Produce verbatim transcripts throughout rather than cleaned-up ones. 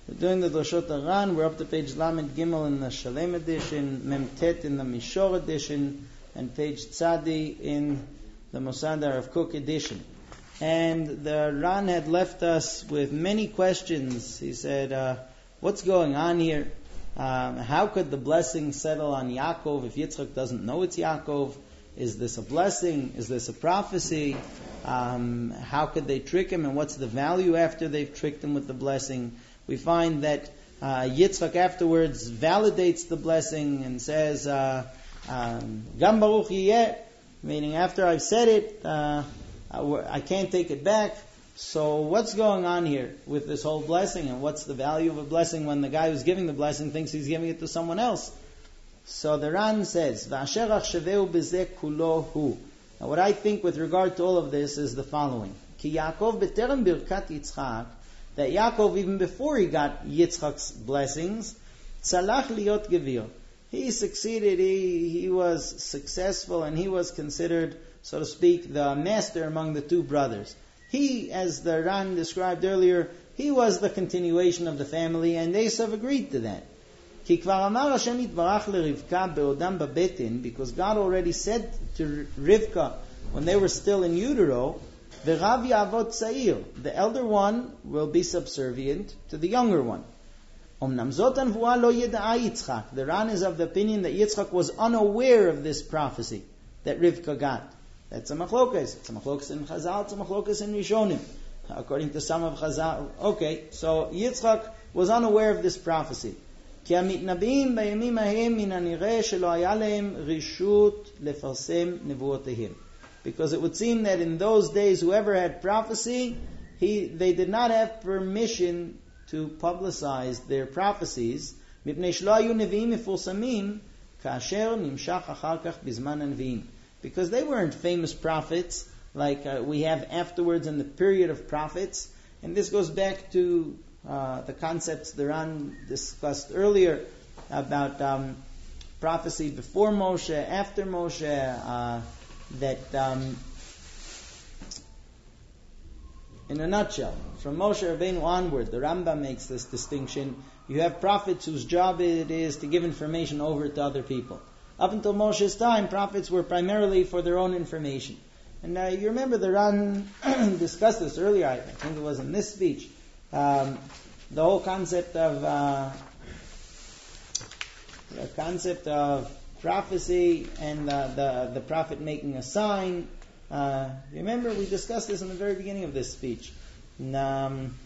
We're doing the Drashot Aran. We're up to page Lamed Gimel in the Shalem edition, Memtet in the Mishor edition, and page Tzadi in the Mosadar of Cook edition. And the Ran had left us with many questions. He said, uh, what's going on here? Um, how could the blessing settle on Yaakov if Yitzchak doesn't know it's Yaakov? Is this a blessing? Is this a prophecy? Um, how could they trick him? And what's the value after they've tricked him with the blessing? We find that uh, Yitzchak afterwards validates the blessing and says, uh, um, Gam Baruch Yeh, meaning after I've said it, uh, I can't take it back. So what's going on here with this whole blessing, and what's the value of a blessing when the guy who's giving the blessing thinks he's giving it to someone else? So the Ran says, V'asher achshaveu b'zeh kulo hu. Now what I think with regard to all of this is the following. Ki Yaakov b'terem birkat Yitzchak, that Yaakov, even before he got Yitzchak's blessings, tzalach liot gevir. He succeeded, he, he was successful, and he was considered, so to speak, the master among the two brothers. He, as the Ran described earlier, he was the continuation of the family, and Esav agreed to that. Ki kvar amar Hashem yitbarach leRivka be'odam babetin, because God already said to Rivka, when they were still in utero, V'rav ya'avot tza'ir, the elder one will be subservient to the younger one. Omnam zot anvuah lo yeda'a Yitzchak. The Ran is of the opinion that Yitzchak was unaware of this prophecy that Rivka got. That's a machlokas. It's a machlokas in Chazal, it's a machlokas in Rishonim. According to some of Chazal. Okay, so Yitzchak was unaware of this prophecy. Ki hamitnabiim bayamim hahem min hanireh shelo haya lehem rishut lefarsem nevuotehim. Because it would seem that in those days, whoever had prophecy, he they did not have permission to publicize their prophecies. Mipnei shelo hayu neviim mefursamim kasher nimshach achar kach bizman hanviim. Because they weren't famous prophets like uh, we have afterwards in the period of prophets. And this goes back to uh, the concepts the Ran discussed earlier about um, prophecy before Moshe, after Moshe, uh, that um, in a nutshell, from Moshe Rabbeinu onward, the Rambam makes this distinction. You have prophets whose job it is to give information over to other people. Up until Moshe's time, prophets were primarily for their own information. And uh, you remember the Ran discussed this earlier, I think it was in this speech, um, the whole concept of uh, the concept of prophecy and uh, the, the prophet making a sign. Uh, remember, we discussed this in the very beginning of this speech. And, um,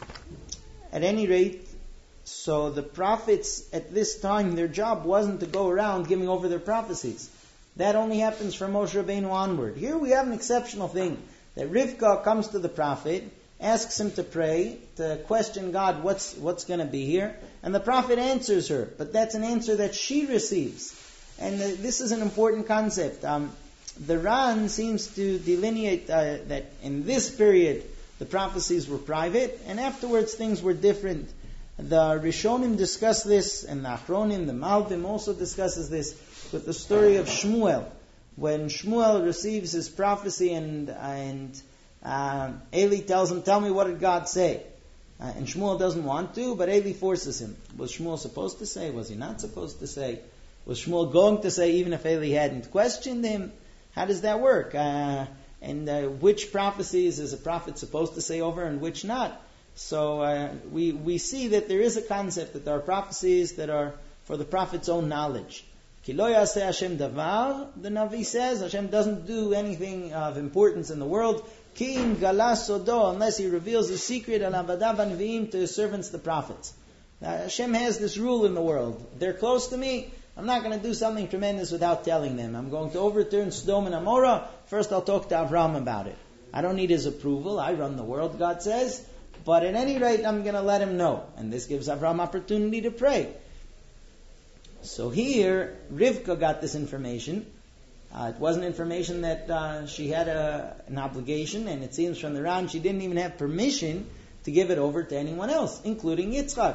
at any rate, so the prophets at this time, their job wasn't to go around giving over their prophecies. That only happens from Moshe Rabbeinu onward. Here we have an exceptional thing, that Rivka comes to the prophet, asks him to pray, to question God, what's what's going to be here, and the prophet answers her. But that's an answer that she receives. And uh, this is an important concept. Um, the Ran seems to delineate uh, that in this period, the prophecies were private, and afterwards things were different. The Rishonim discuss this, and the Achronim, the Malbim also discusses this with the story of Shmuel. When Shmuel receives his prophecy and and uh, Eli tells him, tell me what did God say? Uh, and Shmuel doesn't want to, but Eli forces him. Was Shmuel supposed to say? Was he not supposed to say? Was Shmuel going to say even if Eli hadn't questioned him? How does that work? Uh, and uh, which prophecies is a prophet supposed to say over and which not? So uh, we we see that there is a concept that there are prophecies that are for the prophet's own knowledge. Ki lo yaseh Hashem davar, the Navi says, Hashem doesn't do anything of importance in the world. Ki im gala sodo, unless He reveals His secret al avadav anviim to His servants, the prophets. Now, Hashem has this rule in the world. They're close to me. I'm not going to do something tremendous without telling them. I'm going to overturn Sodom and Amorah. First, I'll talk to Avram about it. I don't need his approval. I run the world, God says. But at any rate, I'm going to let him know. And this gives Avram opportunity to pray. So here, Rivka got this information. Uh, it wasn't information that uh, she had a, an obligation, and it seems from the Ran she didn't even have permission to give it over to anyone else, including Yitzchak.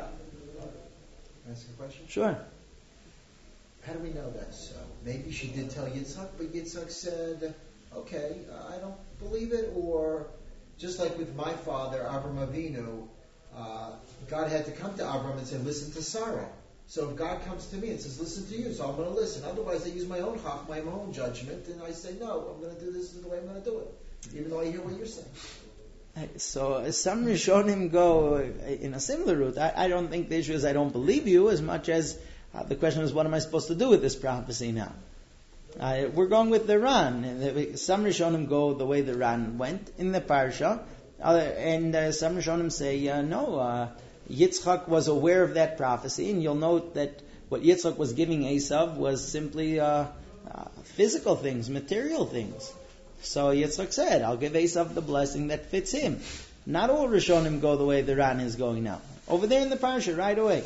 Ask a question? Sure. How do we know that's so? Maybe she did tell Yitzchak, but Yitzchak said, okay, I don't believe it, or just like with my father, Avram Avinu, uh, God had to come to Avram and say, listen to Sarah. So if God comes to me and says, listen to you, so I'm going to listen. Otherwise, I use my own chach, my own judgment, and I say, no, I'm going to do this the way I'm going to do it, even though I hear what you're saying. So uh, some Rishonim go in a similar route. I, I don't think the issue is I don't believe you as much as uh, the question is, what am I supposed to do with this prophecy now? Uh, we're going with the Ran. Some Rishonim go the way the Ran went in the Parsha, uh, and uh, some Rishonim say, uh, no, uh, Yitzchak was aware of that prophecy, and you'll note that what Yitzchak was giving Esav was simply uh, uh, physical things, material things. So Yitzchak said, I'll give Esav the blessing that fits him. Not all Rishonim go the way the Ran is going now. Over there in the Parsha, right away.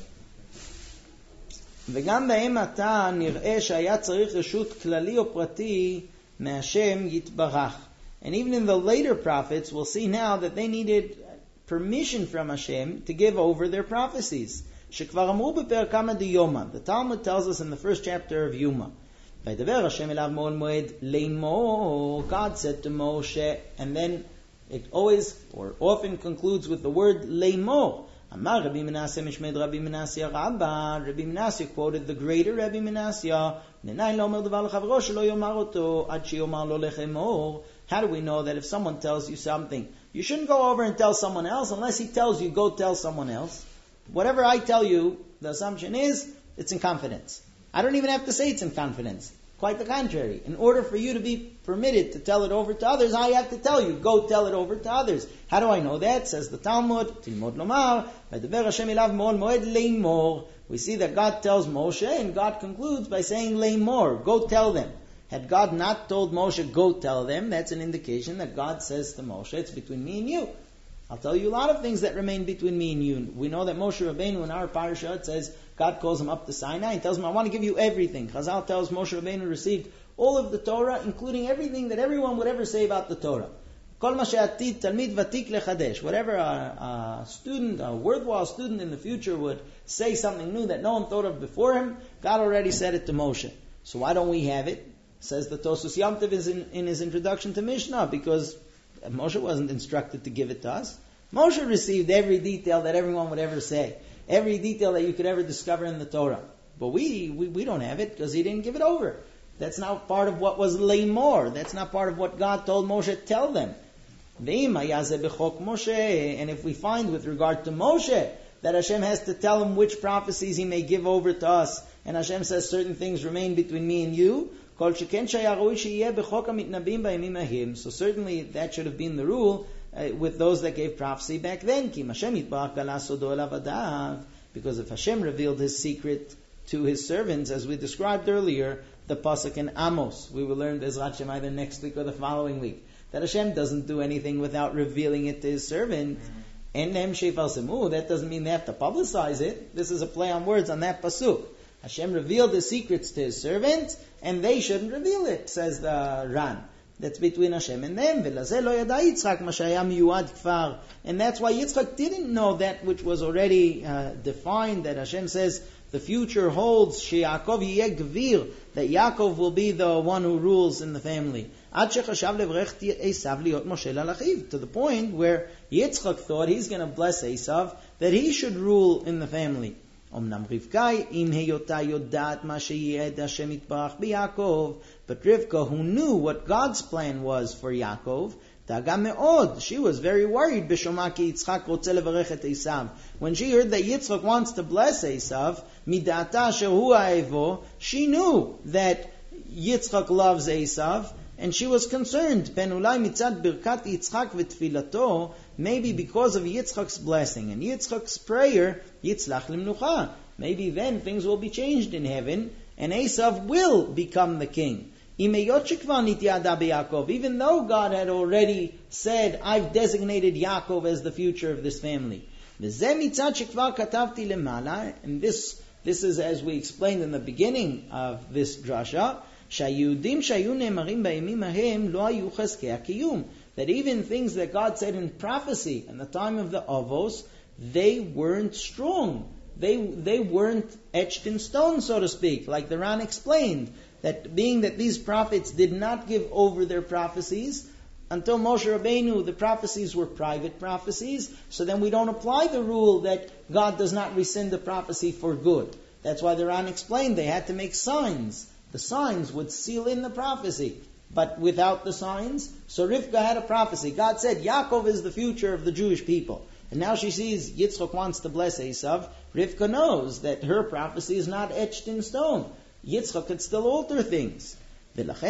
וגם בהם עתה נראה שהיה צריך רשות כללי או פרטי מהשם יתברך. And even in the later prophets, we'll see now that they needed permission from Hashem to give over their prophecies. שכבר אמרו בפרק כמה דיומא. The Talmud tells us in the first chapter of Yuma. וידבר השם אליו מעול מועד לאמור. God said to Moshe, and then it always or often concludes with the word לאמור. Amar Rabbi Menashe Mishmed Rabbi Menashe Rabba. Rabbi Menashe quoted the greater Rabbi Menashe. How do we know that if someone tells you something, you shouldn't go over and tell someone else unless he tells you, go tell someone else? Whatever I tell you, the assumption is, it's in confidence. I don't even have to say it's in confidence. Quite the contrary. In order for you to be permitted to tell it over to others, I have to tell you, go tell it over to others. How do I know that? Says the Talmud, Tilmod Lomar, V'deber Hashem ilav mo'ol moed leimor. We see that God tells Moshe, and God concludes by saying leimor, go tell them. Had God not told Moshe, go tell them, that's an indication that God says to Moshe, it's between me and you. I'll tell you a lot of things that remain between me and you. We know that Moshe Rabbeinu in our parasha, it says, God calls him up to Sinai and tells him, I want to give you everything. Chazal tells Moshe Rabbeinu received all of the Torah, including everything that everyone would ever say about the Torah. Kol ma she'atid talmid vatik lechadesh. Whatever a, a student, a worthwhile student in the future would say something new that no one thought of before him, God already said it to Moshe. So why don't we have it? Says the Tosus Yom Tov is in, in his introduction to Mishnah, because Moshe wasn't instructed to give it to us. Moshe received every detail that everyone would ever say. Every detail that you could ever discover in the Torah. But we, we, we don't have it because he didn't give it over. That's not part of what was leimor. That's not part of what God told Moshe to tell them. And if we find with regard to Moshe that Hashem has to tell him which prophecies he may give over to us, and Hashem says certain things remain between me and you, so certainly that should have been the rule uh, with those that gave prophecy back then. Because if Hashem revealed His secret to His servants, as we described earlier, the pasuk in Amos, we will learn Bezrat Hashem either next week or the following week, that Hashem doesn't do anything without revealing it to His servant. And that doesn't mean they have to publicize it. This is a play on words on that pasuk. Hashem revealed His secrets to His servants, and they shouldn't reveal it, says the Ran. That's between Hashem and them. And that's why Yitzchak didn't know that which was already uh, defined, that Hashem says the future holds, Yaakov yeh gvir, that Yaakov will be the one who rules in the family. To the point where Yitzchak thought he's going to bless Esav, that he should rule in the family. Omnam Rivka, im heyota yodat ma sheyed Hashem yitbarach b'Yaakov, but Rivka, who knew what God's plan was for Yaakov, daga me'od, she was very worried. B'shoma ki Yitzchak rotze levarech et Esav. When she heard that Yitzchak wants to bless Esav, midata asher hu ha'evo, she knew that Yitzchak loves Esav, and she was concerned. Penulai mitzad birkat Yitzchak v'tfilato, maybe because of Yitzchak's blessing and Yitzchak's prayer, Yitzlach limnucha. Maybe then things will be changed in heaven, and Esav will become the king. Even though God had already said, I've designated Yaakov as the future of this family. And this, this is as we explained in the beginning of this drasha, that even things that God said in prophecy in the time of the Avos, they weren't strong. They they weren't etched in stone, so to speak. Like the Ran explained, that being that these prophets did not give over their prophecies, until Moshe Rabbeinu, the prophecies were private prophecies, so then we don't apply the rule that God does not rescind the prophecy for good. That's why the Ran explained they had to make signs. The signs would seal in the prophecy. But without the signs, so Rivka had a prophecy. God said, Yaakov is the future of the Jewish people. And now she sees Yitzchak wants to bless Esav. Rivka knows that her prophecy is not etched in stone. Yitzchak could still alter things. That's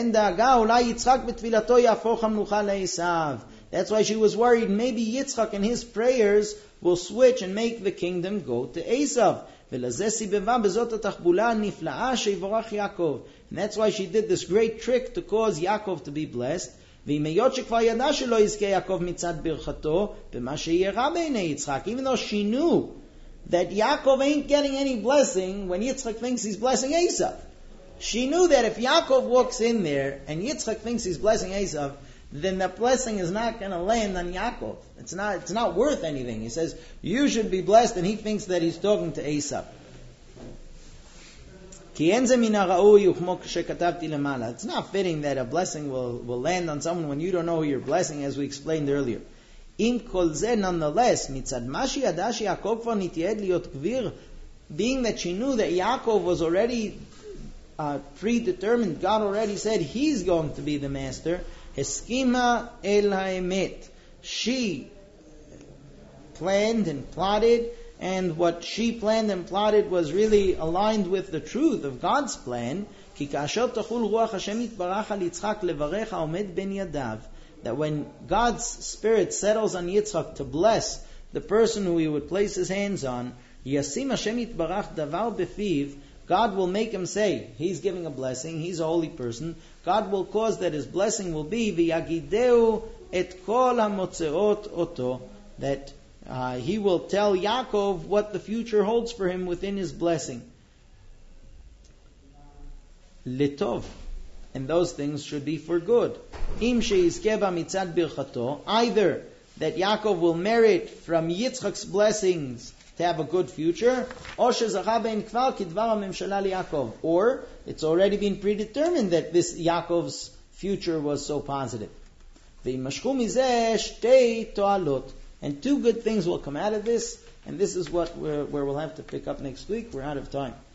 why she was worried maybe Yitzchak and his prayers will switch and make the kingdom go to Esav. And that's why she did this great trick to cause Yaakov to be blessed. Even though she knew that Yaakov ain't getting any blessing when Yitzchak thinks he's blessing Esav. She knew that if Yaakov walks in there and Yitzchak thinks he's blessing Esav, then the blessing is not going to land on Yaakov. It's not, it's not worth anything. He says, you should be blessed, and he thinks that he's talking to Esav. It's not fitting that a blessing will, will land on someone when you don't know who you're blessing, as we explained earlier. Nonetheless, being that she knew that Yaakov was already uh, predetermined, God already said he's going to be the master, Heskima el haemet. She planned and plotted, and what she planned and plotted was really aligned with the truth of God's plan. That when God's Spirit settles on Yitzchak to bless the person who he would place his hands on, God will make him say, he's giving a blessing, he's a holy person. God will cause that his blessing will be v'yagideu et kol hamotzeot oto, that uh, he will tell Yaakov what the future holds for him within his blessing. Litov, and those things should be for good. Im sheizkeva mitzad birchato, either that Yaakov will merit from Yitzchak's blessings to have a good future, or it's already been predetermined that this Yaakov's future was so positive. And two good things will come out of this, and this is what we're, where we'll have to pick up next week. We're out of time.